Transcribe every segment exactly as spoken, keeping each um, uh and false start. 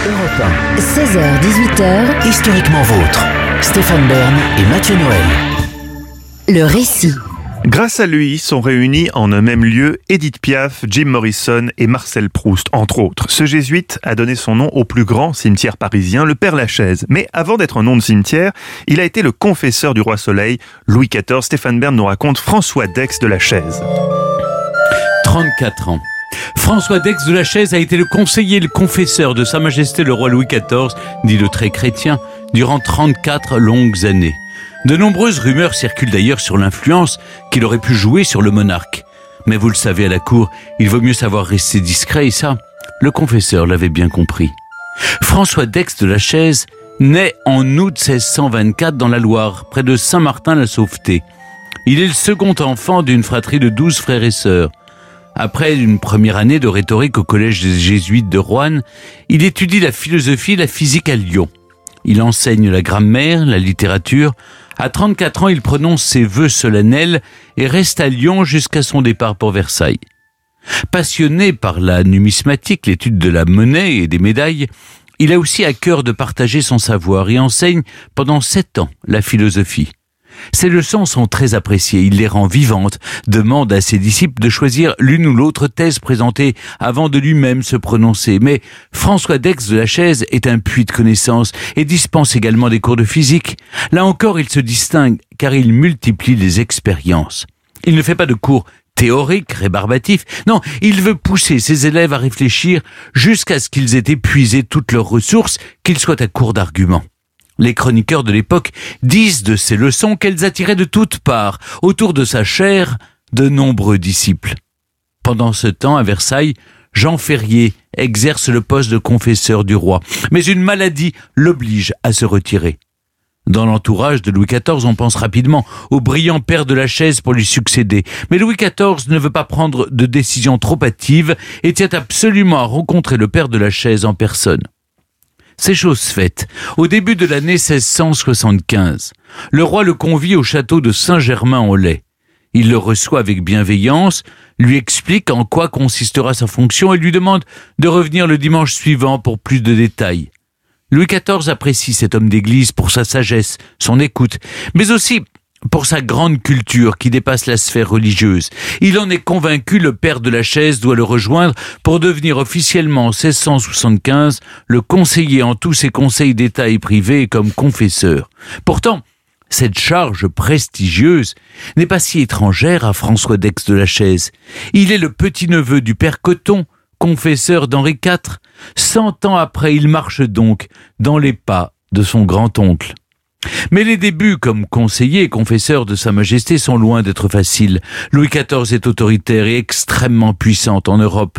Europe un. seize heures dix-huit heures. Historiquement vôtre. Stéphane Bern et Mathieu Noël. Le récit. Grâce à lui, sont réunis en un même lieu Édith Piaf, Jim Morrison et Marcel Proust, entre autres. Ce jésuite a donné son nom au plus grand cimetière parisien, le Père-Lachaise. Mais avant d'être un nom de cimetière, il a été le confesseur du roi Soleil, Louis quatorze. Stéphane Bern nous raconte François d'Aix de la Chaise. trente-quatre ans. François d'Aix de la Chaise a été le conseiller et le confesseur de Sa Majesté le roi Louis quatorze, dit le très chrétien, durant trente-quatre longues années. De nombreuses rumeurs circulent d'ailleurs sur l'influence qu'il aurait pu jouer sur le monarque. Mais vous le savez, à la cour, il vaut mieux savoir rester discret, et ça, le confesseur l'avait bien compris. François d'Aix de la Chaise naît en août seize cent vingt-quatre dans la Loire, près de Saint-Martin-la-Sauveté. Il est le second enfant d'une fratrie de douze frères et sœurs. Après une première année de rhétorique au collège des Jésuites de Roanne, il étudie la philosophie et la physique à Lyon. Il enseigne la grammaire, la littérature. À trente-quatre ans, il prononce ses vœux solennels et reste à Lyon jusqu'à son départ pour Versailles. Passionné par la numismatique, l'étude de la monnaie et des médailles, il a aussi à cœur de partager son savoir et enseigne pendant sept ans la philosophie. Ses leçons sont très appréciées, il les rend vivantes, demande à ses disciples de choisir l'une ou l'autre thèse présentée avant de lui-même se prononcer. Mais François d'Aix de la Chaise est un puits de connaissances et dispense également des cours de physique. Là encore, il se distingue car il multiplie les expériences. Il ne fait pas de cours théoriques, rébarbatifs. Non, il veut pousser ses élèves à réfléchir jusqu'à ce qu'ils aient épuisé toutes leurs ressources, qu'ils soient à court d'arguments. Les chroniqueurs de l'époque disent de ces leçons qu'elles attiraient de toutes parts, autour de sa chaire, de nombreux disciples. Pendant ce temps, à Versailles, Jean Ferrier exerce le poste de confesseur du roi, mais une maladie l'oblige à se retirer. Dans l'entourage de Louis quatorze, on pense rapidement au brillant père de la Chaise pour lui succéder. Mais Louis quatorze ne veut pas prendre de décision trop hâtive et tient absolument à rencontrer le père de la Chaise en personne. C'est chose faite. Au début de l'année seize cent soixante-quinze, le roi le convie au château de Saint-Germain-en-Laye. Il le reçoit avec bienveillance, lui explique en quoi consistera sa fonction et lui demande de revenir le dimanche suivant pour plus de détails. Louis quatorze apprécie cet homme d'église pour sa sagesse, son écoute, mais aussi pour sa grande culture qui dépasse la sphère religieuse. Il en est convaincu, le père de la Chaise doit le rejoindre pour devenir officiellement en seize cent soixante-quinze le conseiller en tous ses conseils d'État et privés comme confesseur. Pourtant, cette charge prestigieuse n'est pas si étrangère à François d'Aix de la Chaise. Il est le petit-neveu du père Coton, confesseur d'Henri quatre. Cent ans après, il marche donc dans les pas de son grand-oncle. Mais les débuts comme conseiller et confesseur de Sa Majesté sont loin d'être faciles. Louis quatorze est autoritaire et extrêmement puissante en Europe.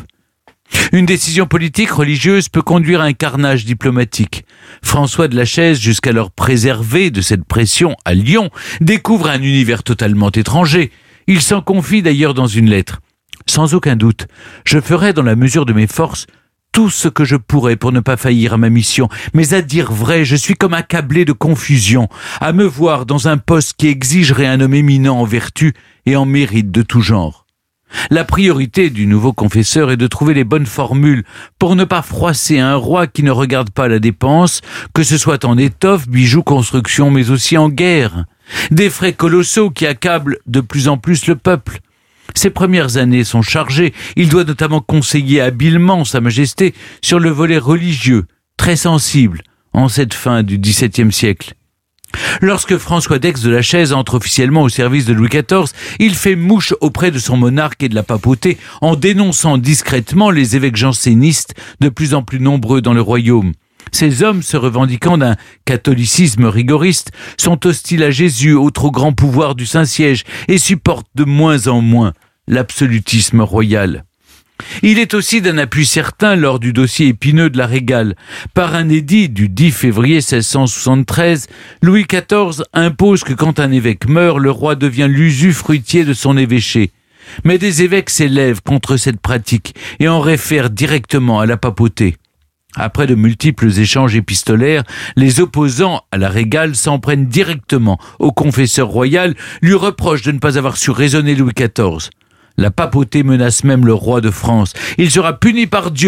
Une décision politique religieuse peut conduire à un carnage diplomatique. François de la Chaise, jusqu'alors préservé de cette pression à Lyon, découvre un univers totalement étranger. Il s'en confie d'ailleurs dans une lettre. « Sans aucun doute, je ferai dans la mesure de mes forces tout ce que je pourrais pour ne pas faillir à ma mission. Mais à dire vrai, je suis comme accablé de confusion, à me voir dans un poste qui exigerait un homme éminent en vertu et en mérite de tout genre. La priorité du nouveau confesseur est de trouver les bonnes formules pour ne pas froisser un roi qui ne regarde pas la dépense, que ce soit en étoffe, bijoux, construction, mais aussi en guerre. Des frais colossaux qui accablent de plus en plus le peuple. Ses premières années sont chargées. Il doit notamment conseiller habilement Sa Majesté sur le volet religieux, très sensible en cette fin du dix-septième siècle. Lorsque François d'Aix de la Chaise entre officiellement au service de Louis quatorze, il fait mouche auprès de son monarque et de la papauté en dénonçant discrètement les évêques jansénistes de plus en plus nombreux dans le royaume. Ces hommes, se revendiquant d'un catholicisme rigoriste, sont hostiles à Jésus, au trop grand pouvoir du Saint-Siège, et supportent de moins en moins l'absolutisme royal. Il est aussi d'un appui certain lors du dossier épineux de la Régale. Par un édit du dix février seize cent soixante-treize, Louis quatorze impose que quand un évêque meurt, le roi devient l'usufruitier de son évêché. Mais des évêques s'élèvent contre cette pratique et en réfèrent directement à la papauté. Après de multiples échanges épistolaires, les opposants à la Régale s'en prennent directement au confesseur royal, lui reprochent de ne pas avoir su raisonner Louis quatorze. La papauté menace même le roi de France. Il sera puni par Dieu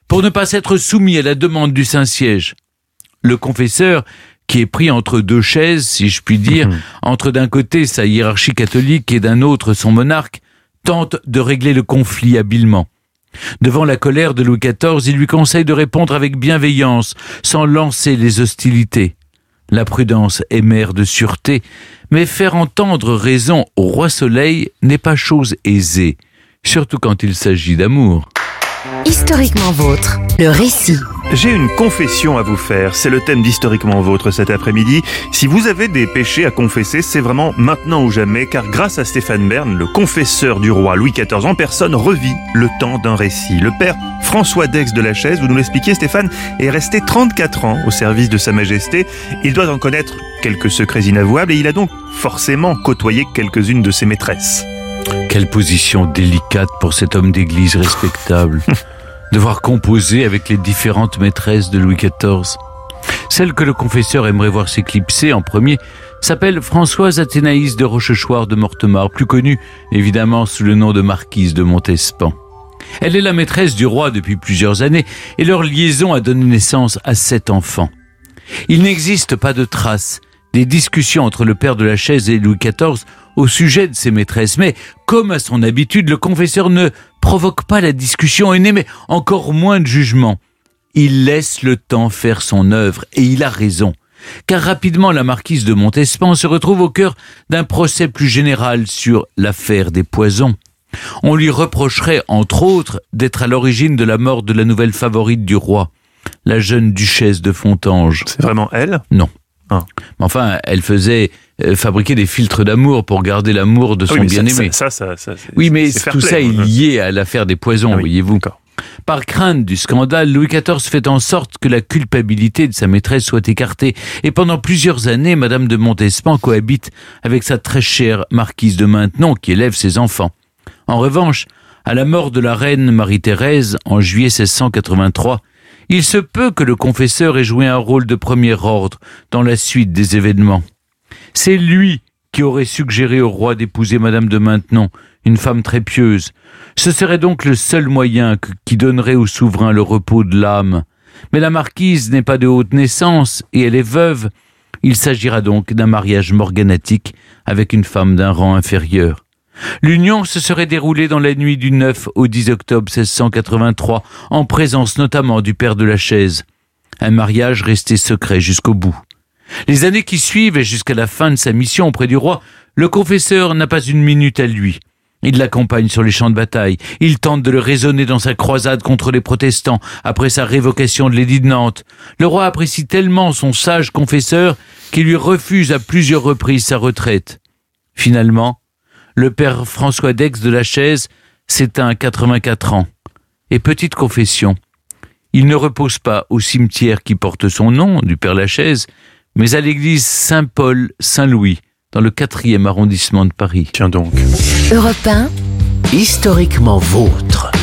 pour ne pas s'être soumis à la demande du Saint-Siège. Le confesseur, qui est pris entre deux chaises, si je puis dire, mmh. entre d'un côté sa hiérarchie catholique et d'un autre son monarque, tente de régler le conflit habilement. Devant la colère de Louis quatorze, il lui conseille de répondre avec bienveillance, sans lancer les hostilités. La prudence est mère de sûreté, mais faire entendre raison au roi Soleil n'est pas chose aisée, surtout quand il s'agit d'amour. Historiquement vôtre, le récit. J'ai une confession à vous faire, c'est le thème d'Historiquement Vôtre cet après-midi. Si vous avez des péchés à confesser, c'est vraiment maintenant ou jamais, car grâce à Stéphane Bern, le confesseur du roi Louis quatorze en personne revit le temps d'un récit. Le père François d'Aix de la Chaise, vous nous l'expliquiez Stéphane, est resté trente-quatre ans au service de Sa Majesté. Il doit en connaître quelques secrets inavouables et il a donc forcément côtoyé quelques-unes de ses maîtresses. Quelle position délicate pour cet homme d'église respectable. Devoir composer avec les différentes maîtresses de Louis quatorze. Celle que le confesseur aimerait voir s'éclipser en premier s'appelle Françoise Athénaïs de Rochechouart de Mortemart, plus connue évidemment sous le nom de marquise de Montespan. Elle est la maîtresse du roi depuis plusieurs années et leur liaison a donné naissance à sept enfants. Il n'existe pas de traces des discussions entre le père de la Chaise et Louis quatorze au sujet de ses maîtresses, mais comme à son habitude, le confesseur ne provoque pas la discussion et n'émet encore moins de jugement. Il laisse le temps faire son œuvre et il a raison, car rapidement la marquise de Montespan se retrouve au cœur d'un procès plus général sur l'affaire des poisons. On lui reprocherait, entre autres, d'être à l'origine de la mort de la nouvelle favorite du roi, la jeune duchesse de Fontanges. C'est vraiment elle ? Non. Ah. Mais enfin, elle faisait euh, fabriquer des filtres d'amour pour garder l'amour de son oui, bien-aimé. Ça, ça, ça, ça, c'est, oui, mais c'est tout play, ça hein. est lié à l'affaire des poisons, ah oui, voyez-vous. D'accord. Par crainte du scandale, Louis quatorze fait en sorte que la culpabilité de sa maîtresse soit écartée. Et pendant plusieurs années, Madame de Montespan cohabite avec sa très chère marquise de Maintenon, qui élève ses enfants. En revanche, à la mort de la reine Marie-Thérèse, en juillet seize cent quatre-vingt-trois, il se peut que le confesseur ait joué un rôle de premier ordre dans la suite des événements. C'est lui qui aurait suggéré au roi d'épouser Madame de Maintenon, une femme très pieuse. Ce serait donc le seul moyen que, qui donnerait au souverain le repos de l'âme. Mais la marquise n'est pas de haute naissance et elle est veuve. Il s'agira donc d'un mariage morganatique avec une femme d'un rang inférieur. L'union se serait déroulée dans la nuit du neuf au dix octobre seize cent quatre-vingt-trois, en présence notamment du père de la Chaise. Un mariage resté secret jusqu'au bout. Les années qui suivent et jusqu'à la fin de sa mission auprès du roi, le confesseur n'a pas une minute à lui. Il l'accompagne sur les champs de bataille. Il tente de le raisonner dans sa croisade contre les protestants après sa révocation de l'édit de Nantes. Le roi apprécie tellement son sage confesseur qu'il lui refuse à plusieurs reprises sa retraite. Finalement, le père François d'Aix de la Chaise s'éteint à quatre-vingt-quatre ans. Et petite confession, il ne repose pas au cimetière qui porte son nom, du père Lachaise, mais à l'église Saint-Paul-Saint-Louis, dans le quatrième arrondissement de Paris. Tiens donc. Europe un, Historiquement vôtre.